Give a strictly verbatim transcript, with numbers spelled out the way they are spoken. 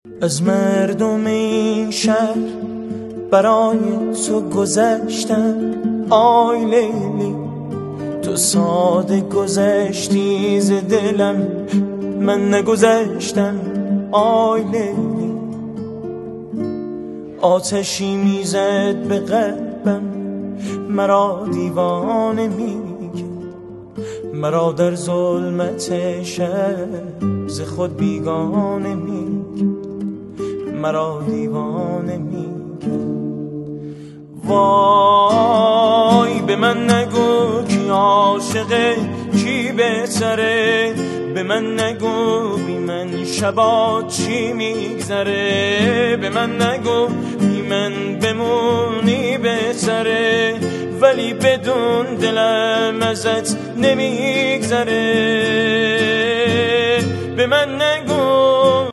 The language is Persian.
از مردم این شهر برای تو گذشتم آی لیلی، تو ساده گذشتی ز دلم، من نگذشتم آی لیلی. آتشی میزد به قلبم، مرا دیوانه میگه، مرا در ظلمت شب ز خود بیگانه میگه، مرا دیوانه میگه. وای به من نگو کی عاشقه کی بهتره، به من نگو بی من شبات چی میگذره، به من نگو بی من بمونی بهتره، ولی بدون دلم ازت نمیگذره. به من نگو